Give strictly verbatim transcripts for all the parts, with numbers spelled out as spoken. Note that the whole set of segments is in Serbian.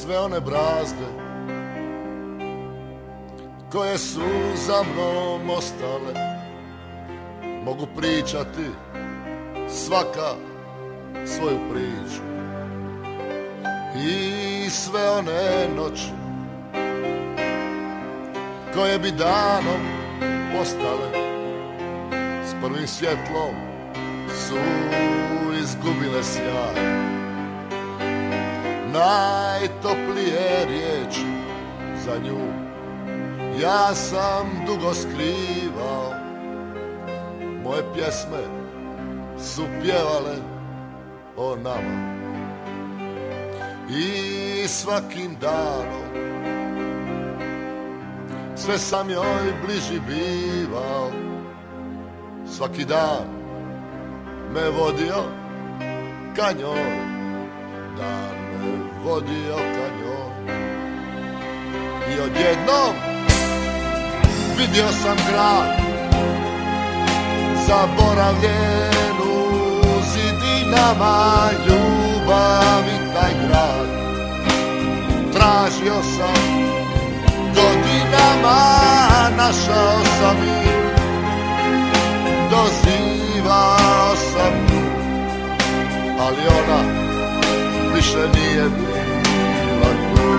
sve one brazde koje su za mnom ostale. Mogu pričati svaka svoju priču i sve one noći koje bi danom postale, s prvim svjetlom su izgubile sjaj. Najtoplije riječi za nju ja sam dugo skrivao. Moje pjesme su pjevale o nama i svakim danom sve sam joj bliži bivao. Svaki dan me vodio ka njoj, dan me vodio ka njoj. I odjednom vidio sam grad zaboravljen u zidinama ljubavi. Taj grad tražio sam godinama, našao sam ih, dozivao sam nju, ali ona više nije bila tu.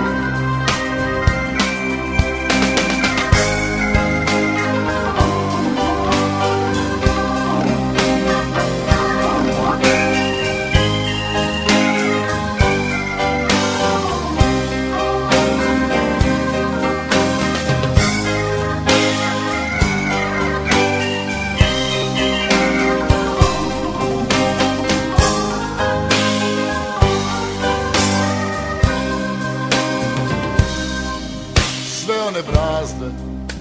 Brazde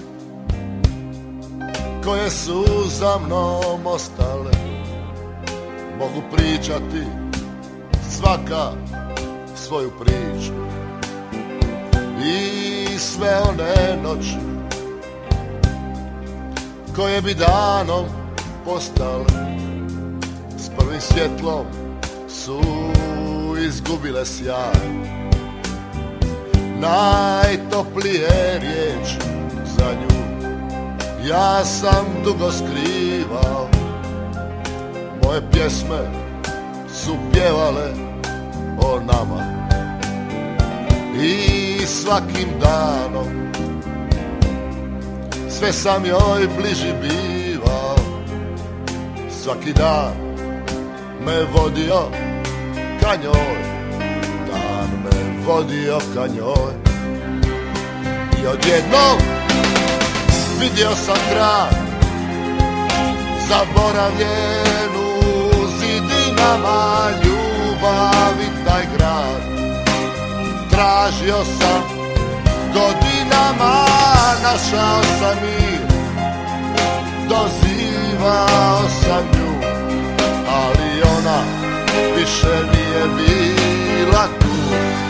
koje su za mnom ostale, mogu pričati svaka svoju priču i sve one noći koje bi danom postale, s prvim svjetlom su izgubile sjaj. Najtoplije riječi za nju ja sam dugo skrivao. Moje pjesme su pjevale o nama i svakim danom sve sam joj bliži bivao. Svaki dan me vodio ka njoj, vodio ka njoj. I odjednom vidio sam grad zaboravljen u zidinama ljubavi. Taj grad tražio sam godinama, našao sam mir, dozivao sam nju, ali ona više nije bila tu.